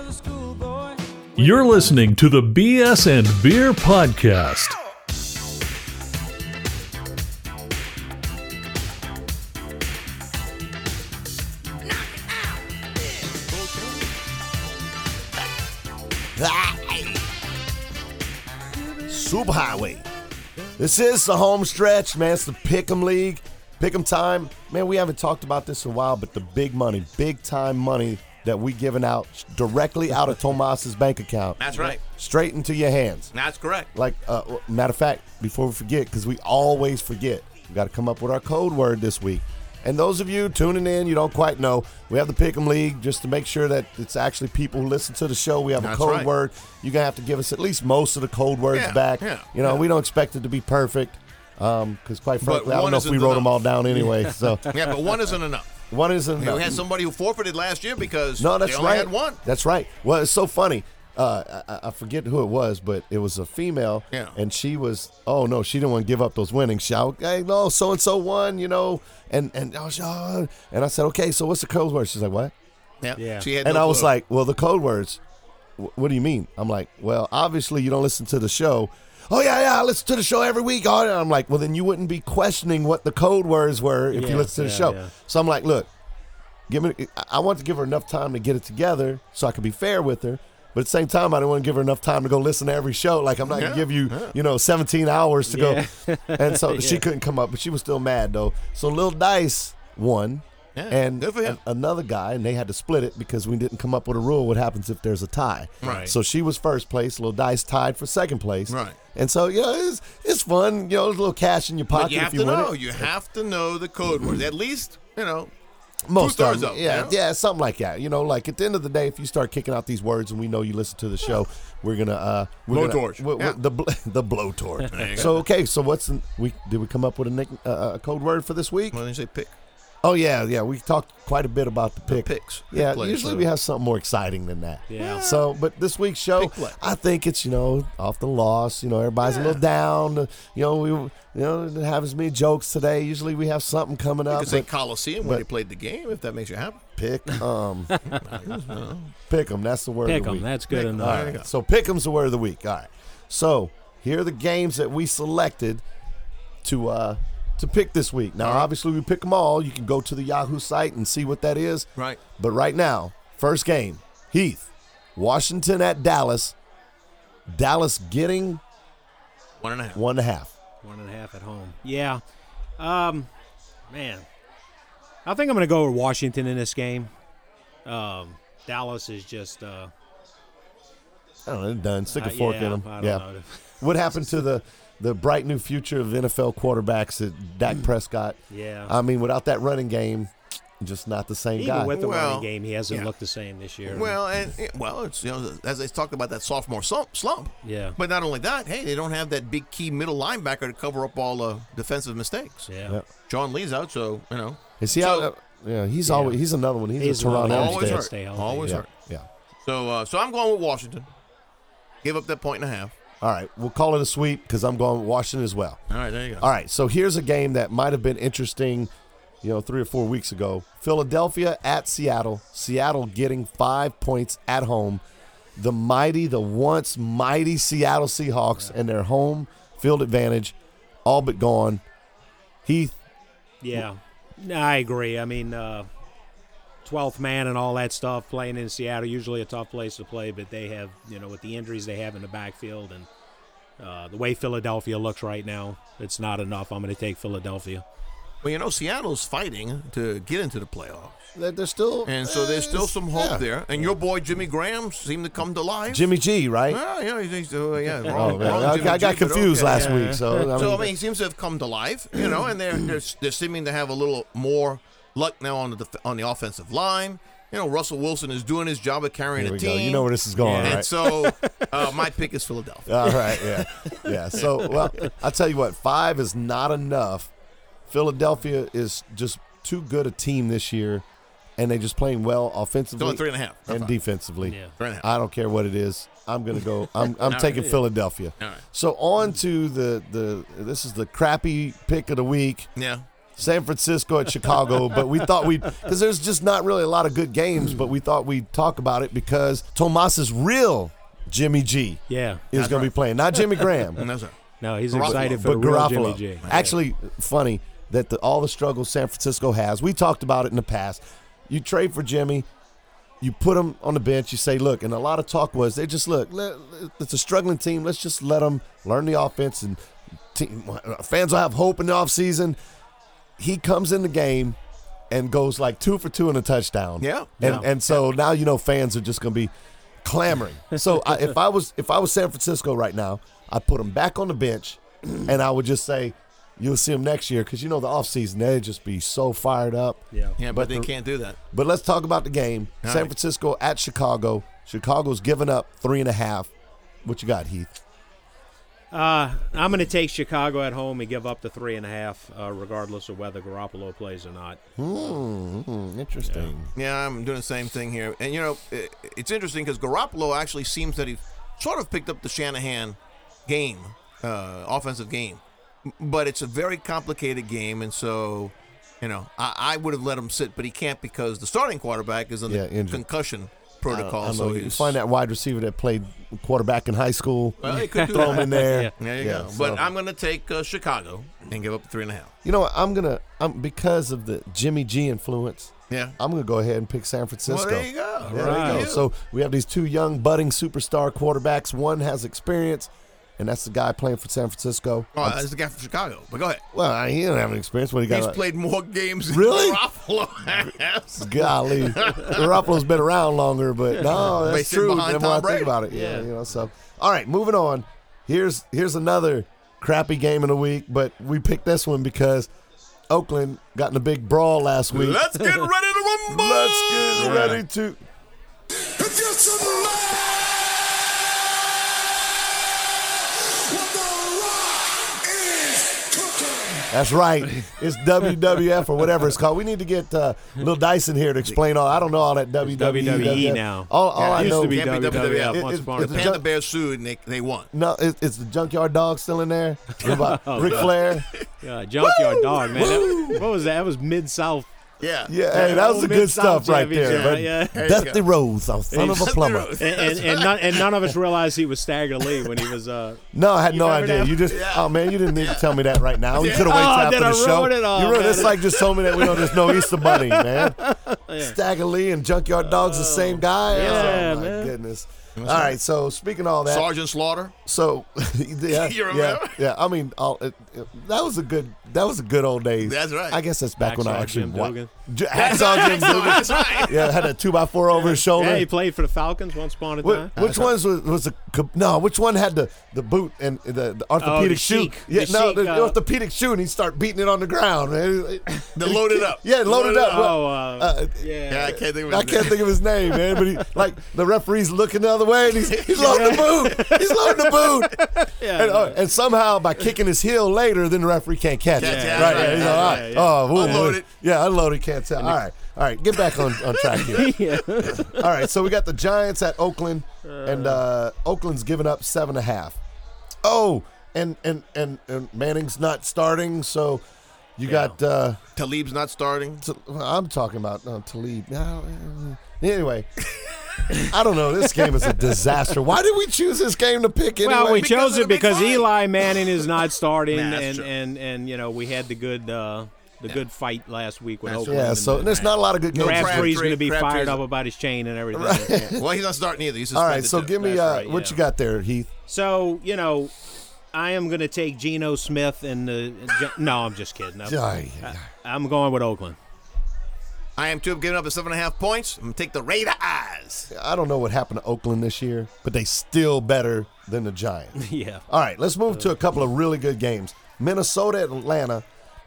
You're listening to the BS and Beer Podcast. Superhighway. This is the home stretch, man. It's the Pick'em League. Pick'em time. Man, we haven't talked about this in a while, but the big money, big time money that we giving out directly out of Tomas's bank account. That's right. Straight into your hands. That's correct. Like, matter of fact, before we forget, because we always forget, we got to come up with our code word this week. And those of you tuning in, you don't quite know, we have the Pick'em League just to make sure that it's actually people who listen to the show. We have a code word. You're going to have to give us at least most of the code words back. Yeah, we don't expect it to be perfect because, quite frankly, I don't know if we wrote them all down anyway. So yeah, but one isn't enough. One isn't enough. We had somebody who forfeited last year because they only had one. That's right. Well, it's so funny. I forget who it was, but it was a female, and she was, she didn't want to give up those winnings. She out, hey, no, so-and-so won, and I said, okay, so what's the code word? She's like, what? Yeah. She had I was like, well, the code words, what do you mean? I'm like, well, obviously you don't listen to the show. Oh, yeah, I listen to the show every week. And I'm like, well, then you wouldn't be questioning what the code words were if you listen to the show. Yeah. So I'm like, look, I want to give her enough time to get it together so I can be fair with her. But at the same time, I don't want to give her enough time to go listen to every show. Like, I'm not going to give you, 17 hours to go. And so she couldn't come up, but she was still mad, though. So Lil Dice, won. Yeah, and good for him. Another guy, and they had to split it because we didn't come up with a rule what happens if there's a tie. Right. So she was first place, Little Dice tied for second place. Right. And so, it's fun. There's a little cash in your pocket But you have if you to win know. it. You have to know the code words. At least, Most of 2/3 them, of them, yeah, something like that. Like at the end of the day, if you start kicking out these words, and we know you listen to the show, we're gonna Blowtorch. the blowtorch. There you go. So okay, so did we come up with a code word for this week? Why didn't you say pick? Oh yeah, we talked quite a bit about the picks. Yeah, Pick plays, usually so. we have something more exciting than that. Yeah. So, but this week's show, Pick play. I think it's off the loss. Everybody's a little down. We didn't have as many jokes today. Usually we have something coming You up. could say Coliseum when they played the game, if that makes you happy. Pick pick 'em. That's the word Pick of the 'em, week. that's good Pick 'em. enough. All There you right. go. So pick 'em's the word of the week. All right. So here are the games that we selected to pick this week. Now, obviously, we pick them all. You can go to the Yahoo site and see what that is. Right. But right now, first game, Heath, Washington at Dallas. Dallas getting 1.5. 1.5. 1.5 at home. Yeah. Man. I think I'm going to go with Washington in this game. Dallas is just I don't know, they're done. Stick a fork in them. I don't know. What happened to the bright new future of NFL quarterbacks at Dak Prescott? Yeah. I mean, without that running game, just not the same Even guy. with the running game, he hasn't looked the same this year. It's as they talked about that sophomore slump. Yeah. But not only that, hey, they don't have that big key middle linebacker to cover up all the defensive mistakes. Yeah. Yep. John Lee's out, so Is he out? Yeah, he's always he's another one. He's a Toronto always hurt. Stay healthy. Always hurt. Yeah. So I'm going with Washington. Give up that 1.5. All right, we'll call it a sweep because I'm going with Washington as well. All right, there you go. All right, so here's a game that might have been interesting, 3 or 4 weeks ago. Philadelphia at Seattle. Seattle getting 5 points at home. The once mighty Seattle Seahawks and their home field advantage, all but gone. Heath. Yeah, I agree. I mean, 12th man and all that stuff, playing in Seattle, usually a tough place to play, but they have, with the injuries they have in the backfield and the way Philadelphia looks right now, it's not enough. I'm going to take Philadelphia. Well, Seattle's fighting to get into the playoffs. They're still, and so there's still some hope there. And your boy Jimmy Graham seemed to come to life. Jimmy G, right? Yeah. Wrong I got confused last week. So he seems to have come to life, and they're seeming to have a little more luck now on the offensive line. Russell Wilson is doing his job of carrying a team. Go. You know where this is going, right? And so my pick is Philadelphia. All right, yeah. So, I'll tell you what, 5 is not enough. Philadelphia is just too good a team this year, and they're just playing well offensively. It's only 3.5. And defensively. Yeah. 3.5. I don't care what it is. I'm going to go. I'm taking Philadelphia. All right. So on to this is the crappy pick of the week. Yeah. San Francisco at Chicago, but we thought because there's just not really a lot of good games, but we thought we'd talk about it because Tomas's real Jimmy G is going to be playing, not Jimmy Graham. No, he's Garoppolo. excited for the But real Garoppolo. Jimmy G. Actually, funny that all the struggles San Francisco has, we talked about it in the past. You trade for Jimmy, you put him on the bench, you say, look, and a lot of talk was, they just, it's a struggling team. Let's just let them learn the offense, and fans will have hope in the offseason. He comes in the game and goes like 2 for 2 and a touchdown. Yeah. And so now fans are just going to be clamoring. So if I was San Francisco right now, I'd put him back on the bench, and I would just say, you'll see him next year because the offseason, they'd just be so fired up. Yeah, but they can't do that. But let's talk about the game. All San right. Francisco at Chicago. Chicago's giving up 3.5. What you got, Heath? I'm going to take Chicago at home and give up the 3.5, regardless of whether Garoppolo plays or not. Interesting. Yeah, I'm doing the same thing here. And, it's interesting because Garoppolo actually seems that he sort of picked up the Shanahan game, offensive game. But it's a very complicated game, and so, I would have let him sit, but he can't because the starting quarterback is on the concussion protocol. I don't so know. You find that wide receiver that played quarterback in high school, well, he could do throw that. him in there. There you go. But I'm going to take Chicago and give up the 3.5. You know what? I'm because of the Jimmy G influence. Yeah. I'm going to go ahead and pick San Francisco. Well, there you go. There you go. So we have these 2 young budding superstar quarterbacks. One has experience. and that's the guy playing for San Francisco. Oh, that's the guy from Chicago. But go ahead. Well, he didn't have any experience. What he got? He's played more games Really? than Garoppolo has. Golly, Garoppolo's been around longer, but no, that's Based true. behind The more I Tom think Brady. about it, yeah. So, all right, moving on. Here's another crappy game of the week, but we picked this one because Oakland got in a big brawl last week. Let's get ready to rumble. Let's get ready to. That's right. It's WWF or whatever it's called. We need to get Lil Dyson here to explain all. I don't know all that WWE now. All I used know to be Can't be WWF WWF. once upon a The time. Panther Bears sued and they won. No, it's the Junkyard Dog still in there. What about Ric Flair? Yeah, Junkyard Dog, man. What was that? That was Mid-South. Yeah. Yeah, hey, that was the good Mid-South stuff right there. championship, But yeah. Dusty Rhodes, a son of a plumber. And none of us realized he was Stagger Lee when he was. No, I had no remember idea. that? You just, oh man, you didn't need to tell me that right now. You could have waited Oh, after then the I show. wrote it all, You wrote man. it's like just told me that we don't just know Easter Bunny, man. Stagger Lee and Junkyard Dog's the same guy. Yeah, oh, my man. goodness. All right, so speaking of all that, Sergeant Slaughter. so yeah, You remember? yeah. I mean, that was a good old days. That's right. I guess that's back when I Hacksaw actually Jim Duggan. Hacksaw Jim Duggan. That's right. Yeah, had a 2x4 over his shoulder. Yeah, he played for the Falcons once upon a time. Which ones was the no? Which one had the boot and the orthopedic the shoe? Sheik. Yeah, The no, Sheik, the orthopedic shoe, and he start beating it on the ground. Man. The loaded up. Yeah, loaded up. Yeah, I can't think of his I can't think of his name, man. But he like the referee's looking the other way, and he's loading the boot. He's loading the boot. Yeah, And somehow by kicking his heel later, then the referee can't catch it. Yeah, right? right, He's yeah, all right. yeah, yeah. Oh, Unloaded. Yeah, unloaded. Can't tell. All right. Get back on track here. Yeah. All right, so we got the Giants at Oakland, and Oakland's giving up 7.5. Oh, and Manning's not starting, so you got. Talib's not starting. I'm talking about Talib. Anyway, I don't know. This game is a disaster. Why did we choose this game to pick anyway? Well, we chose of it the big because fight. Eli Manning is not starting, Nah, that's true. and you know we had the good fight last week with Oakland. Yeah, so there's not a lot of good games. Crabtree's going to be Crabtree's- fired up about his chain and everything. Yeah. Well, he's not starting either. He's All right, suspended so too. give me That's right, what yeah. you got there, Heath. So you know, I am going to take Geno Smith and the. No, I'm just kidding. I'm going with Oakland. I am too. I'm giving up the 7.5 points. I'm going to take the Raiders. I don't know what happened to Oakland this year, but they still better than the Giants. Yeah. All right, let's move to a couple of really good games. Minnesota, Atlanta.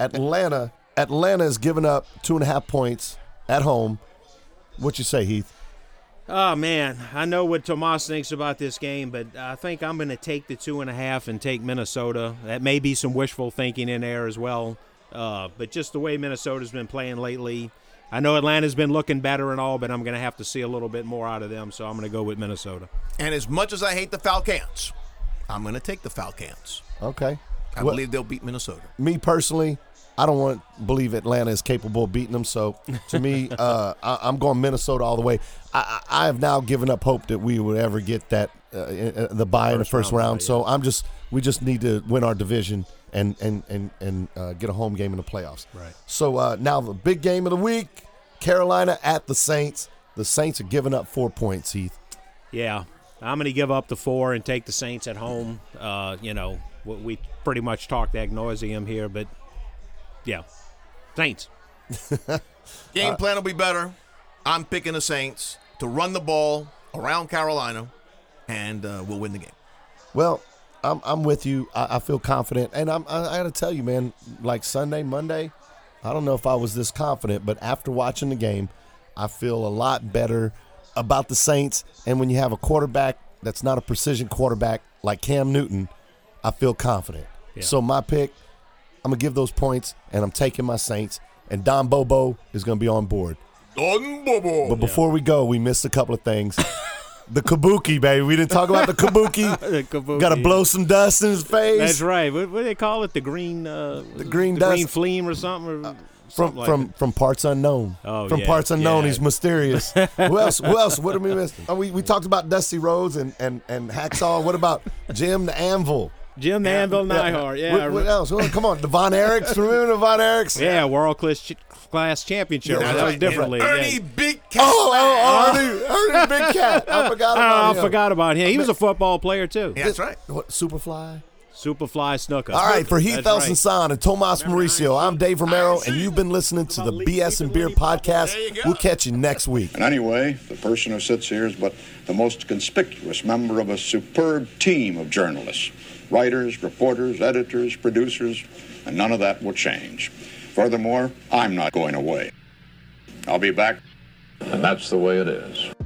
Atlanta is giving up 2.5 points at home. What you say, Heath? Oh man, I know what Tomas thinks about this game, but I think I'm going to take the 2.5 and take Minnesota. That may be some wishful thinking in there as well, but just the way Minnesota's been playing lately. I know Atlanta's been looking better and all, but I'm going to have to see a little bit more out of them, so I'm going to go with Minnesota. And as much as I hate the Falcons, I'm going to take the Falcons. Okay. I believe they'll beat Minnesota. Me personally, I don't believe Atlanta is capable of beating them. So to me, I'm going Minnesota all the way. I have now given up hope that we would ever get that the bye in the first round. So we just need to win our division and get a home game in the playoffs. Right. So now the big game of the week, Carolina at the Saints. The Saints are giving up 4 points, Heath. Yeah, I'm going to give up the 4 and take the Saints at home. You know, we pretty much talked ad nauseum here, but yeah, Saints. Game plan will be better. I'm picking the Saints to run the ball around Carolina, and we'll win the game. Well, I'm with you. I feel confident, and I got to tell you, man. Like Sunday, Monday, I don't know if I was this confident, but after watching the game, I feel a lot better about the Saints. And when you have a quarterback that's not a precision quarterback like Cam Newton, I feel confident. Yeah. So my pick, I'm gonna give those points, and I'm taking my Saints. And Don Bobo is gonna be on board. Don Bobo. But before we go, we missed a couple of things. The kabuki, baby. We didn't talk about the kabuki. The kabuki. Got to blow some dust in his face. That's right. What do they call it? The green green dust. green flame or something? Or something like that. From Parts Unknown. Oh, from yeah, Parts Unknown, yeah. he's mysterious. Who else? What did we miss? We talked about Dusty Rhodes and Hacksaw. What about Jim the Anvil? Jim the Anvil Neihart. Yeah. What else? Well, come on, the Von Erichs. Remember the Von Erichs? Yeah, world-class championship. Yeah, that was differently. Ernie Yeah. Big Cat. Ernie Big Cat. I forgot about him. I forgot about him. He was a football player, too. Yeah, that's right. What, Superfly? Superfly Snooker. All right, for Heath That's Elson right. Son and Tomas Mauricio, I'm Dave Romero, and you've been listening to the BS and Beer podcast. We'll catch you next week. And anyway, the person who sits here is but the most conspicuous member of a superb team of journalists. Writers, reporters, editors, producers, and none of that will change. Furthermore, I'm not going away. I'll be back, and that's the way it is.